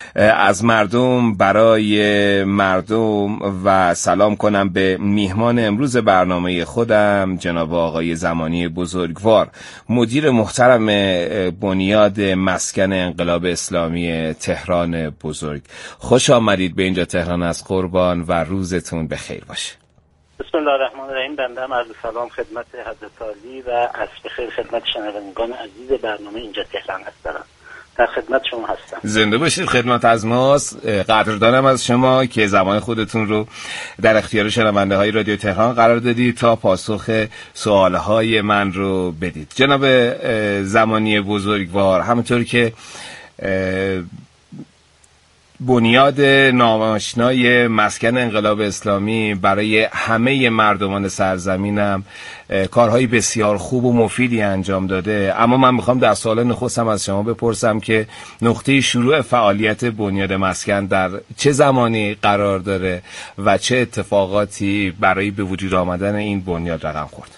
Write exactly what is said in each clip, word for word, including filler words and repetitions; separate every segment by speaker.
Speaker 1: از مردم برای مردم و سلام کنم به میهمان امروز برنامه خودم جناب آقای زمانی بزرگوار، مدیر محترم بنیاد مسکن انقلاب اسلامی تهران بزرگ. خوش آمدید به اینجا تهران از قربان و روزتون بخیر باشه.
Speaker 2: بسم الله الرحمن الرحیم. بنده هم عرض سلام خدمت حضرت عالی و عصر بخیر خدمت شنوندگان عزیز برنامه اینجا تهران هستم. در خدمت شما هستم.
Speaker 1: زنده باشید. خدمت از ماست. قدردانم از شما که زمان خودتون رو در اختیار شنونده های رادیو تهران قرار دادید تا پاسخ سوالهای من رو بدید. جناب زمانی بزرگوار، همونطور که بنیاد ناآشنای مسکن انقلاب اسلامی برای همه مردمان سرزمینم کارهای بسیار خوب و مفیدی انجام داده، اما من میخوام در سوال نخستم از شما بپرسم که نقطه شروع فعالیت بنیاد مسکن در چه زمانی قرار داره و چه اتفاقاتی برای به وجود آمدن این بنیاد رقم خورد؟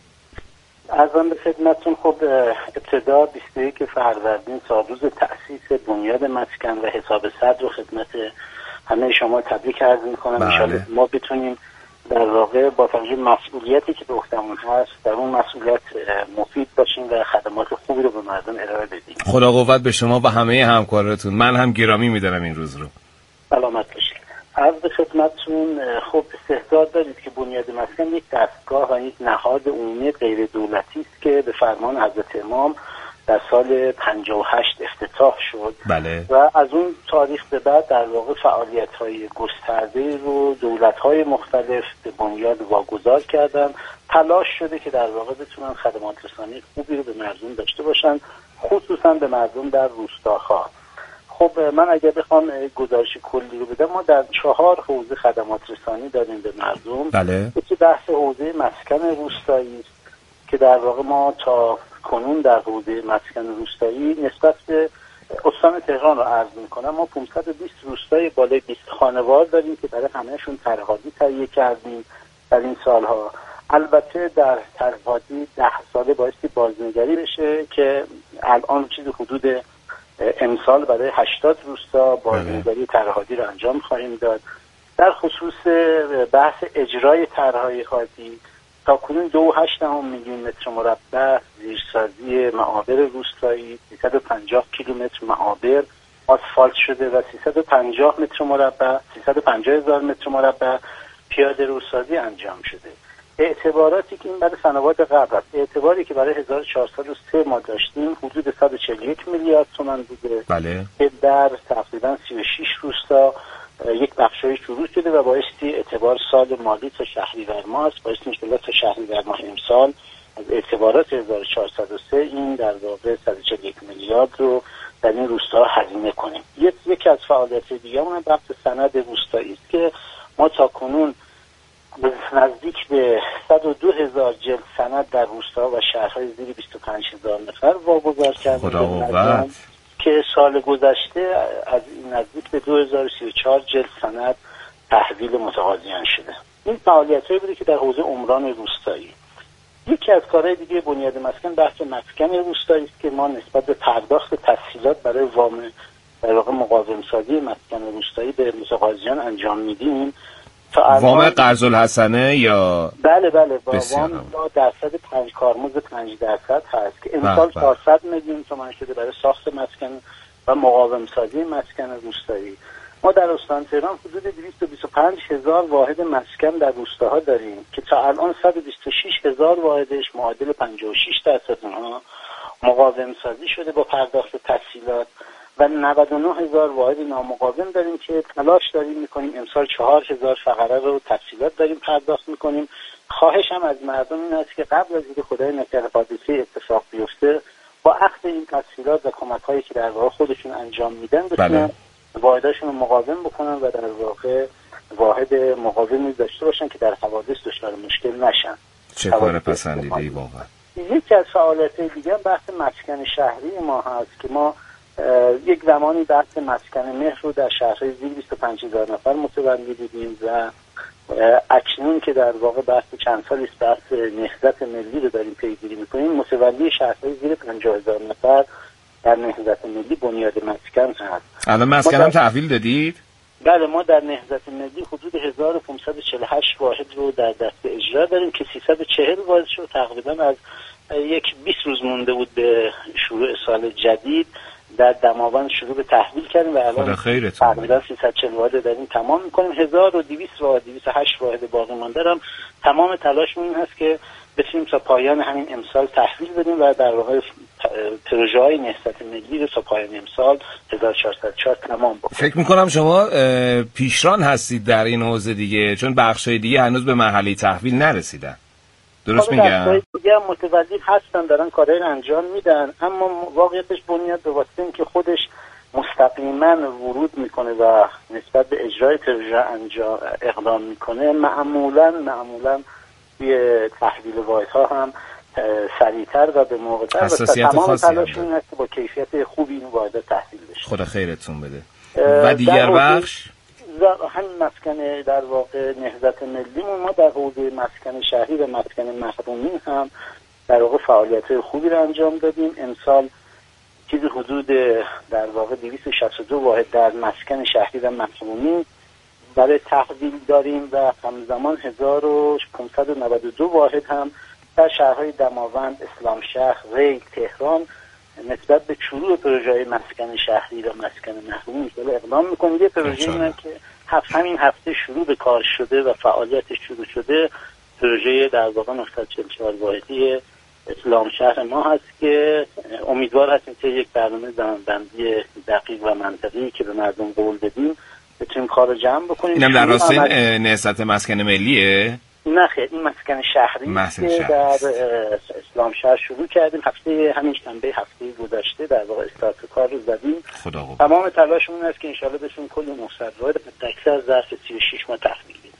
Speaker 2: عرضم به خدمتتون. خب ابتدا بیست و یک فروردین سالروز تأسیس بنیاد مسکن و حساب صدر رو خدمت همه شما تبریک عرض میکنم. ان شاءالله ما بتونیم در واقع با توجه مسئولیتی که به عهده‌مون هست در اون مسئولیت مفید باشیم و خدمات خوبی رو به مردم ارائه بدیم.
Speaker 1: خدا قوت به شما و همه همکاراتون. من هم گرامی میدارم این روز رو.
Speaker 2: سلامت باشید. عرض به خدمتتون. خب استحضار دارید که بنیاد مسکن یک دستگاه و یک نهاد عمومی غیر دولتی است که به فرمان حضرت امام در سال پنجاه و هشت افتتاح شد.
Speaker 1: بله.
Speaker 2: و از اون تاریخ به بعد در واقع فعالیت‌های گسترده رو دولت‌های مختلف به بنیاد واگذار کردن. تلاش شده که در واقع بتونن خدمات رسانی خوبی رو به مردم داشته باشن، خصوصا به مردم در روستاها. خب من اگر بخوام گزارش کلی رو بدم، ما در چهار حوزه خدمات رسانی داریم به مردم.
Speaker 1: بله.
Speaker 2: یکی بحث حوزه مسکن روستایی است که در واقع ما تا کنون در حوزه مسکن روستایی نسبت به استان تهران رو عرض میکنم، ما پانصد و بیست روستای بالای بیست خانوار داریم که برای همهشون طرح‌هادی تهیه کردیم در این سالها. البته در طرح‌هادی ده ساله بایستی بازنگری بشه که الان چیز حدود امسال برای هشتاد روستا بازنگری طرح‌هادی رو انجام خواهیم داد. در خصوص بحث اجرای طرح‌های هادی تا کنون دو و هشت دهم میلیون متر مربع زیرسازی معابر روستایی، سیصد و پنجاه کیلومتر معابر آسفالت شده و سیصد و پنجاه متر مربع سیصد و پنجاه هزار متر مربع پیاده روسازی انجام شده. اعتباراتی که این برای سنوات قبل است، اعتباری که برای هزار و چهارصد و سه ما داشتیم حدود صد و چهل و یک میلیارد تومان بوده.
Speaker 1: بله.
Speaker 2: که در تقریبا سی و شش روستا یک بخشای شروع شده و بایستی اعتبار سال مالی تا شهریور ماه است. بایستی میشه تا شهریور ماه امسال از اعتبارات هزار و چهارصد و سه این در واقع صد و چهل و یک میلیارد رو در این روستا هزینه کنیم. یکی از فعالیت دیگه اون بحث سند روستایی است که ما تا کنون نزدیک به صد و دو هزار جلد سند در روستا و شهرهای زیر بیست و پنج هزار نفر واگذار کردیم که سال گذشته از نزدیک به دو هزار و سی و چهار جلد سند تحویل متقاضیان شده. این فعالیت‌هایی بوده که در حوزه عمران روستایی. یکی از کارهای دیگه بنیاد مسکن بحث مسکن روستایی است که ما نسبت به پرداخت تسهیلات برای وام در واقع مقاوم سازی مسکن روستایی به متقاضیان انجام میدیم.
Speaker 1: وام قرض الحسنه یا
Speaker 2: بله بله وام با درصد پنج کارمزد پنج درصد هست که امسال چهارصد میلیون تومان شده برای ساخت مسکن و مقاوم سازی مسکن روستایی. ما در استان تهران حدود دویست و بیست و پنج هزار واحد مسکن در روستاها داریم که تا الان صد و بیست و شش هزار واحدش معادل پنجاه و شش درصد اونها مقاوم سازی شده با پرداخت تسهیلات و نود و نه هزار واحد نامقاوم داریم که تلاش داریم میکنیم امسال چهار هزار فقره رو تسهیلات داریم پرداخت میکنیم. خواهشم از مردم این است که قبل از اینکه خدای نکرده حادثه اتفاق بیفته با اخذ این تسهیلات و کمک‌هایی که در واقع خودشون انجام میدن بتونن واحداشون رو مقاوم بکنن و در واقع واحد مقاومی داشته باشن که در حوادث دچار مشکل نشن.
Speaker 1: چه کار پسندیده‌ای واقعا.
Speaker 2: یکی از فعالیت‌های دیگه بحث مسکن شهری ما هست که ما یک زمانی بحث مسکن مهر رو در شهرهای زیر بیست و پنج هزار نفر متولی دیدیم و اکنون که در واقع بحث چند سالی است بحث نهضت ملی رو داریم پیگیری میکنیم، متولی شهرهای زیر پنجاه هزار نفر در نهضت ملی بنیاد مسکن هست.
Speaker 1: الان مسکن هم تحویل دادید؟
Speaker 2: بله، ما در نهضت ملی حدود هزار و پانصد و چهل و هشت واحد رو در دست اجرا داریم که سیصد و چهل واحد رو تقریبا از یک بیست روز مونده بود به شروع سال جدید در دماوند شروع به تحویل کردیم و الان تقریبا سیصد و چهل واحد داریم تمام میکنیم. هزار و دویست واحد، دویست و هشت واحد باقی مانده هم تمام تلاشمون این هست که بتونیم تا پایان همین امسال تحویل بدیم و در واقع پروژه های نهضت ملی رو تا پایان امسال هزار و چهارصد و چهار تمام بکنیم.
Speaker 1: فکر میکنم شما پیشران هستید در این حوزه دیگه، چون بخشای دیگه هنوز به مرحله تحویل نرسیدن. درست میگم؟
Speaker 2: بخشای دیگه هم متولد هستن، دارن کارهای رو انجام میدن، اما واقعیتش بنیاد به واسطه اینکه خودش مستقیما ورود میکنه و نسبت به اجرای پروژه انجام اقدام میکنه، معمولا معمولا توی تحویل واحدها هم سریعتر و به موقع تر و تمام تلاشون این است که با کیفیت خوبی این واحدها تحویل بشه.
Speaker 1: خدا خیرتون بده. و دیگر بخش
Speaker 2: همین مسکن در واقع نهضت ملی ما در حوزه مسکن شهری و مسکن محرومین هم در واقع فعالیت‌های خوبی رو انجام دادیم. امسال چیزی حدود در واقع دویست و شصت و دو واحد در مسکن شهری و محرومین برای تحویل داریم و همزمان هزار و پانصد و نود و دو واحد هم در شهرهای دماوند، اسلام شهر، ریگ، تهران نسبت به شروع پروژه مسکن شهری و مسکن محروم اقدام میکنیم. یه پروژه اینه که هفت همین هفته شروع به کار شده و فعالیتش شروع شده، پروژه در واقع نهصد و چهل و چهار واحدی اسلام شهر ما هست که امیدوار هستیم که یک برنامه زمانبندی دقیق و منطقی که به مردم قول بدیم بتونیم کار رو جمع بکنیم.
Speaker 1: اینم در راستین نهضت مسکن ملیه؟
Speaker 2: نه خیر، این مسکن شهری که در اسلام شهر شروع کردیم. هفته همین شنبه هفته گذشته در واقع استارت کار رو زدیم. تمام تلاشمون است که انشالله بتونیم کل نهصد واحد اکثر ظرف سی و شش ماه تحویل بدیم.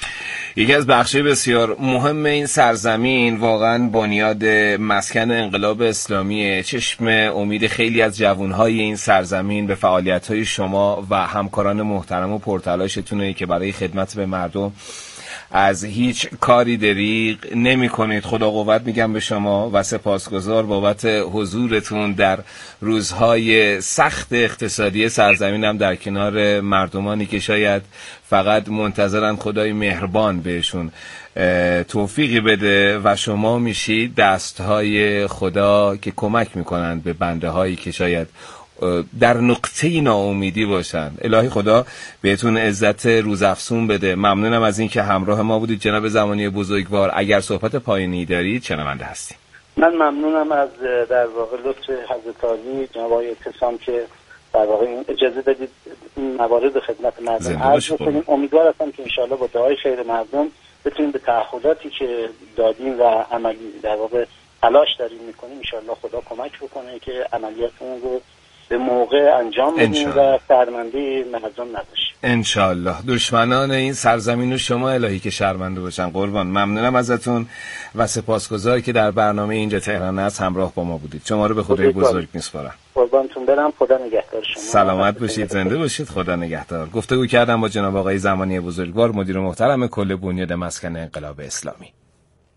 Speaker 1: یکی از بخشای بسیار مهم این سرزمین واقعا بنیاد مسکن انقلاب اسلامیه. چشم امید خیلی از جوانهای این سرزمین به فعالیت‌های شما و همکاران محترم و پرتلاشتونه که برای خدمت به مردم از هیچ کاری دریغ نمی کنید. خدا قوت میگم به شما و سپاسگزار بابت حضورتون در روزهای سخت اقتصادی سرزمینم در کنار مردمانی که شاید فقط منتظرن خدای مهربان بهشون توفیقی بده و شما میشید دستهای خدا که کمک میکنند به بنده هایی که شاید در نقطه ناامیدی باشن. الهی خدا بهتون عزت روزافزون بده. ممنونم از این که همراه ما بودید جناب زمانی بزرگوار. اگر صحبت پایانی دارید شنونده هستیم.
Speaker 2: من ممنونم از در واقع لطف حضرت عالی جناب آقای اعتصام که در واقع اجازه دادید این موارد خدمت مردم عرض کنیم. امیدوار هستم که انشاءالله با دعای خیر مردم بتونیم به تعهداتی که دادیم و عملی در واقع تلاش داریم میکنیم انشاءالله خدا کمک بکنه که عملیاتمون رو به موقع انجام بدیم و شرمنده مردم نباشیم
Speaker 1: انشالله. دشمنان این سرزمین و شما الهی که شرمنده باشن. قربان ممنونم ازتون و سپاسگزار که در برنامه اینجا تهران است همراه با ما بودید. شما رو به خدای بزرگ میسپارم.
Speaker 2: قربانتون برم. خدا نگهدار شما.
Speaker 1: سلامت باشید، زنده باشید. خدا نگهدار. گفتگو کردم با جناب آقای زمانی بزرگوار، مدیر محترم کل بنیاد مسکن انقلاب اسلامی.